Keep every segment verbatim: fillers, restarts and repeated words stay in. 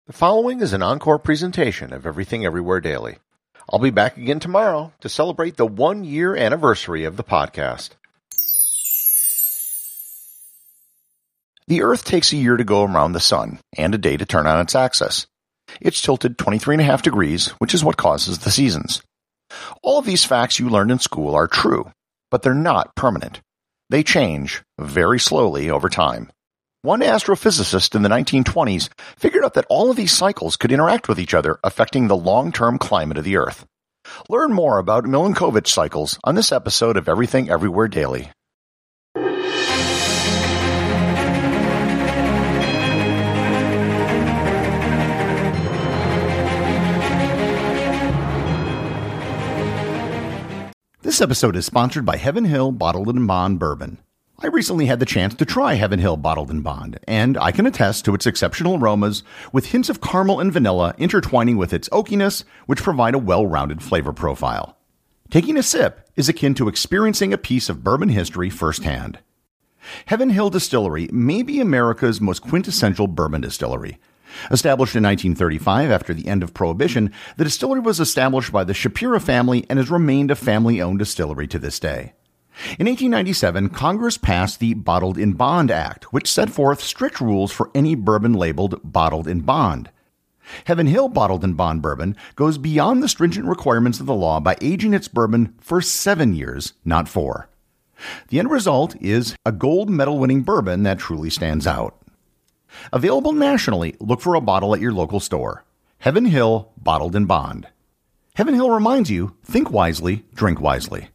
The following is an encore presentation of Everything Everywhere Daily. I'll be back again tomorrow to celebrate the one-year anniversary of the podcast. The Earth takes a year to go around the Sun and a day to turn on its axis. It's tilted twenty-three point five degrees, which is what causes the seasons. All of these facts you learned in school are true, but they're not permanent. They change very slowly over time. One astrophysicist in the nineteen twenties figured out that all of these cycles could interact with each other, affecting the long-term climate of the Earth. Learn more about Milankovitch cycles on this episode of Everything Everywhere Daily. This episode is sponsored by Heaven Hill Bottled and Bond Bourbon. I recently had the chance to try Heaven Hill Bottled and Bond, and I can attest to its exceptional aromas with hints of caramel and vanilla intertwining with its oakiness, which provide a well-rounded flavor profile. Taking a sip is akin to experiencing a piece of bourbon history firsthand. Heaven Hill Distillery may be America's most quintessential bourbon distillery. Established in nineteen thirty-five after the end of Prohibition, the distillery was established by the Shapira family and has remained a family-owned distillery to this day. In eighteen ninety-seven, Congress passed the Bottled in Bond Act, which set forth strict rules for any bourbon labeled Bottled in Bond. Heaven Hill Bottled in Bond Bourbon goes beyond the stringent requirements of the law by aging its bourbon for seven years, not four. The end result is a gold medal-winning bourbon that truly stands out. Available nationally, look for a bottle at your local store. Heaven Hill Bottled in Bond. Heaven Hill reminds you, think wisely, drink wisely.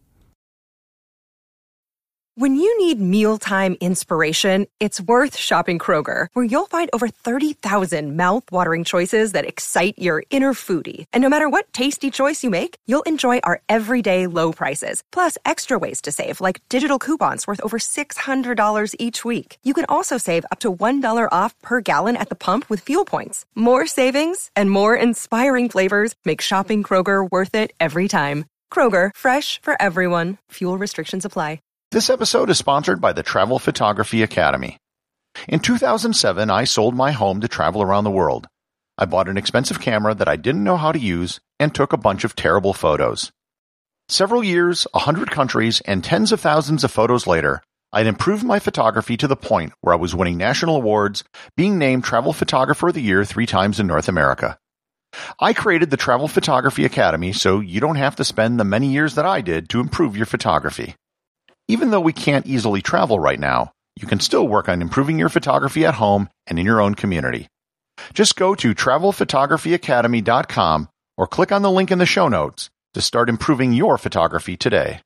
When you need mealtime inspiration, it's worth shopping Kroger, where you'll find over thirty thousand mouth-watering choices that excite your inner foodie. And no matter what tasty choice you make, you'll enjoy our everyday low prices, plus extra ways to save, like digital coupons worth over six hundred dollars each week. You can also save up to one dollar off per gallon at the pump with fuel points. More savings and more inspiring flavors make shopping Kroger worth it every time. Kroger, fresh for everyone. Fuel restrictions apply. This episode is sponsored by the Travel Photography Academy. In two thousand seven, I sold my home to travel around the world. I bought an expensive camera that I didn't know how to use and took a bunch of terrible photos. Several years, a hundred countries, and tens of thousands of photos later, I'd improved my photography to the point where I was winning national awards, being named Travel Photographer of the Year three times in North America. I created the Travel Photography Academy so you don't have to spend the many years that I did to improve your photography. Even though we can't easily travel right now, you can still work on improving your photography at home and in your own community. Just go to travel photography academy dot com or click on the link in the show notes to start improving your photography today.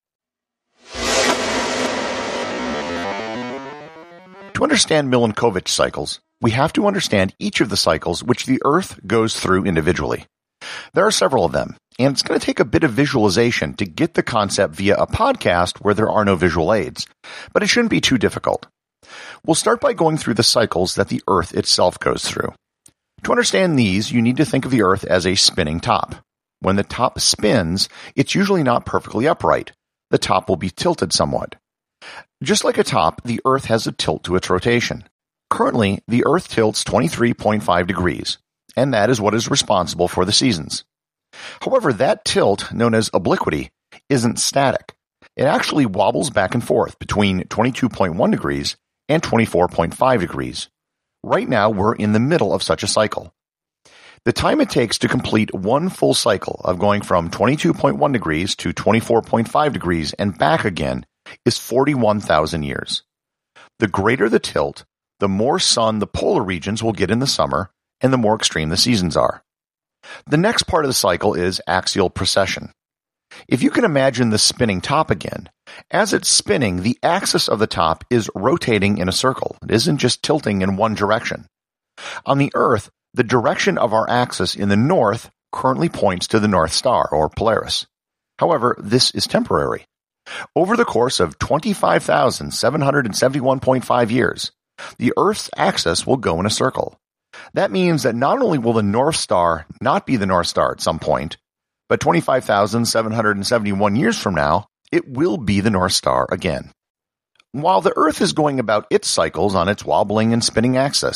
To understand Milankovitch cycles, we have to understand each of the cycles which the Earth goes through individually. There are several of them, and it's going to take a bit of visualization to get the concept via a podcast where there are no visual aids, but it shouldn't be too difficult. We'll start by going through the cycles that the Earth itself goes through. To understand these, you need to think of the Earth as a spinning top. When the top spins, it's usually not perfectly upright. The top will be tilted somewhat. Just like a top, the Earth has a tilt to its rotation. Currently, the Earth tilts twenty-three point five degrees. And that is what is responsible for the seasons. However, that tilt, known as obliquity, isn't static. It actually wobbles back and forth between twenty-two point one degrees and twenty-four point five degrees. Right now, we're in the middle of such a cycle. The time it takes to complete one full cycle of going from twenty-two point one degrees to twenty-four point five degrees and back again is forty-one thousand years. The greater the tilt, the more sun the polar regions will get in the summer, and the more extreme the seasons are. The next part of the cycle is axial precession. If you can imagine the spinning top again, as it's spinning, the axis of the top is rotating in a circle. It isn't just tilting in one direction. On the Earth, the direction of our axis in the north currently points to the North Star, or Polaris. However, this is temporary. Over the course of twenty-five thousand seven hundred seventy-one point five years, the Earth's axis will go in a circle. That means that not only will the North Star not be the North Star at some point, but twenty-five thousand seven hundred seventy-one years from now, it will be the North Star again. While the Earth is going about its cycles on its wobbling and spinning axis,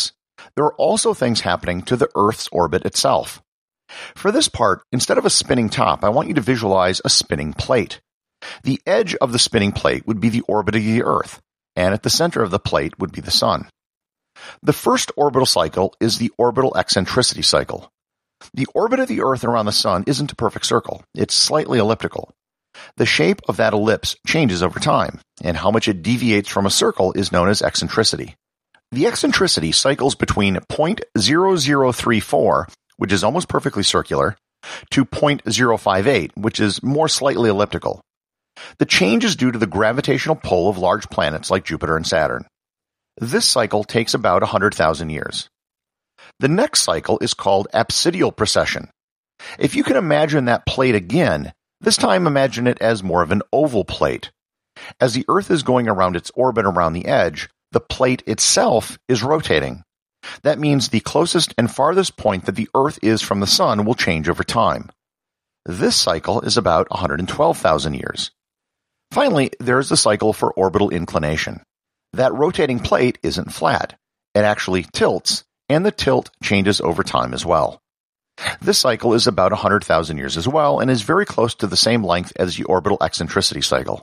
There are also things happening to the Earth's orbit itself. For this part, instead of a spinning top, I want you to visualize a spinning plate. The edge of the spinning plate would be the orbit of the Earth, and at the center of the plate would be the Sun. The first orbital cycle is the orbital eccentricity cycle. The orbit of the Earth around the Sun isn't a perfect circle. It's slightly elliptical. The shape of that ellipse changes over time, and how much it deviates from a circle is known as eccentricity. The eccentricity cycles between zero point zero zero three four, which is almost perfectly circular, to zero point zero five eight, which is more slightly elliptical. The change is due to the gravitational pull of large planets like Jupiter and Saturn. This cycle takes about one hundred thousand years. The next cycle is called apsidial precession. If you can imagine that plate again, this time imagine it as more of an oval plate. As the Earth is going around its orbit around the edge, the plate itself is rotating. That means the closest and farthest point that the Earth is from the Sun will change over time. This cycle is about one hundred twelve thousand years. Finally, there's the cycle for orbital inclination. That rotating plate isn't flat. It actually tilts, and the tilt changes over time as well. This cycle is about one hundred thousand years as well, and is very close to the same length as the orbital eccentricity cycle.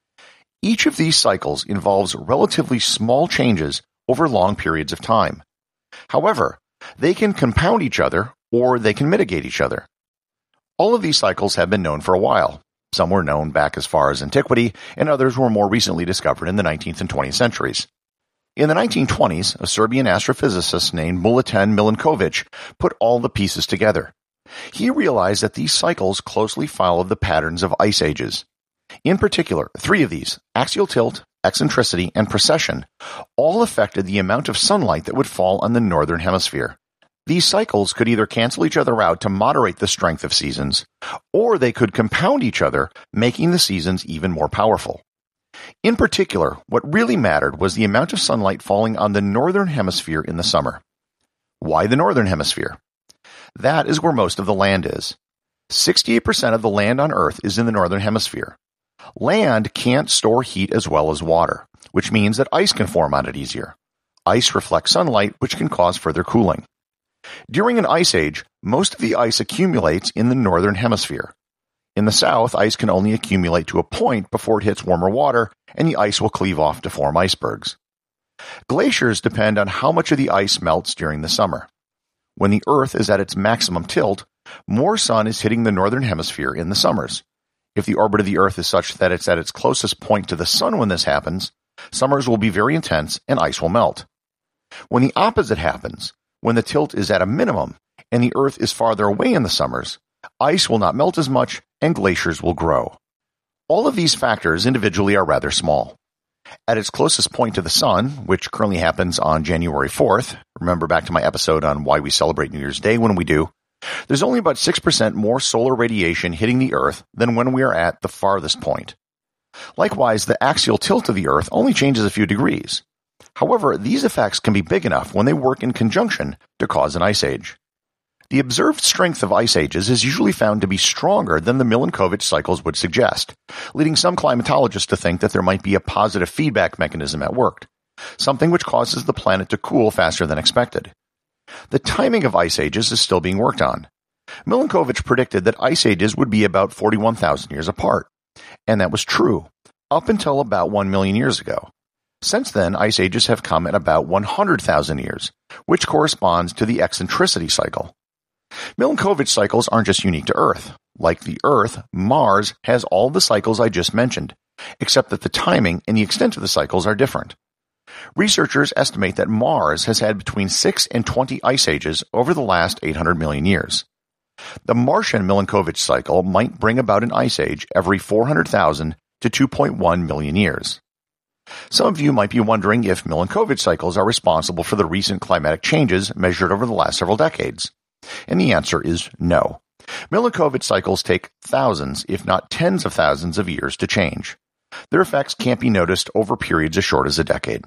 Each of these cycles involves relatively small changes over long periods of time. However, they can compound each other, or they can mitigate each other. All of these cycles have been known for a while. Some were known back as far as antiquity, and others were more recently discovered in the nineteenth and twentieth centuries. In the nineteen twenties, a Serbian astrophysicist named Milutin Milankovic put all the pieces together. He realized that these cycles closely followed the patterns of ice ages. In particular, three of these, axial tilt, eccentricity, and precession, all affected the amount of sunlight that would fall on the northern hemisphere. These cycles could either cancel each other out to moderate the strength of seasons, or they could compound each other, making the seasons even more powerful. In particular, what really mattered was the amount of sunlight falling on the northern hemisphere in the summer. Why the northern hemisphere? That is where most of the land is. sixty-eight percent of the land on Earth is in the northern hemisphere. Land can't store heat as well as water, which means that ice can form on it easier. Ice reflects sunlight, which can cause further cooling. During an ice age, most of the ice accumulates in the northern hemisphere. In the south, ice can only accumulate to a point before it hits warmer water, and the ice will cleave off to form icebergs. Glaciers depend on how much of the ice melts during the summer. When the Earth is at its maximum tilt, more sun is hitting the northern hemisphere in the summers. If the orbit of the Earth is such that it's at its closest point to the sun when this happens, summers will be very intense and ice will melt. When the opposite happens, when the tilt is at a minimum and the Earth is farther away in the summers, ice will not melt as much and glaciers will grow. All of these factors individually are rather small. At its closest point to the sun, which currently happens on January fourth, remember back to my episode on why we celebrate New Year's Day when we do, there's only about six percent more solar radiation hitting the Earth than when we are at the farthest point. Likewise, the axial tilt of the Earth only changes a few degrees. However, these effects can be big enough when they work in conjunction to cause an ice age. The observed strength of ice ages is usually found to be stronger than the Milankovitch cycles would suggest, leading some climatologists to think that there might be a positive feedback mechanism at work, something which causes the planet to cool faster than expected. The timing of ice ages is still being worked on. Milankovitch predicted that ice ages would be about forty-one thousand years apart, and that was true, up until about one million years ago. Since then, ice ages have come at about one hundred thousand years, which corresponds to the eccentricity cycle. Milankovitch cycles aren't just unique to Earth. Like the Earth, Mars has all the cycles I just mentioned, except that the timing and the extent of the cycles are different. Researchers estimate that Mars has had between six and twenty ice ages over the last eight hundred million years. The Martian Milankovitch cycle might bring about an ice age every four hundred thousand to two point one million years. Some of you might be wondering if Milankovitch cycles are responsible for the recent climatic changes measured over the last several decades. And the answer is no. Milankovitch cycles take thousands, if not tens of thousands of years to change. Their effects can't be noticed over periods as short as a decade.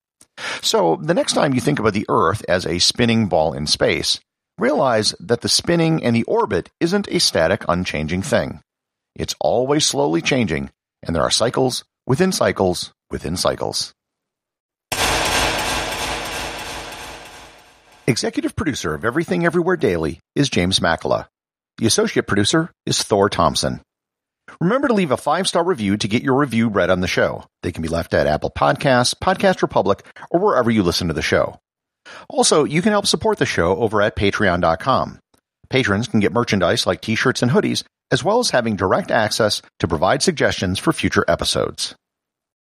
So, the next time you think about the Earth as a spinning ball in space, realize that the spinning and the orbit isn't a static, unchanging thing. It's always slowly changing, and there are cycles within cycles within cycles. Executive producer of Everything Everywhere Daily is James Makala. The associate producer is Thor Thompson. Remember to leave a five-star review to get your review read on the show. They can be left at Apple Podcasts, Podcast Republic, or wherever you listen to the show. Also, you can help support the show over at patreon dot com. Patrons can get merchandise like t-shirts and hoodies, as well as having direct access to provide suggestions for future episodes.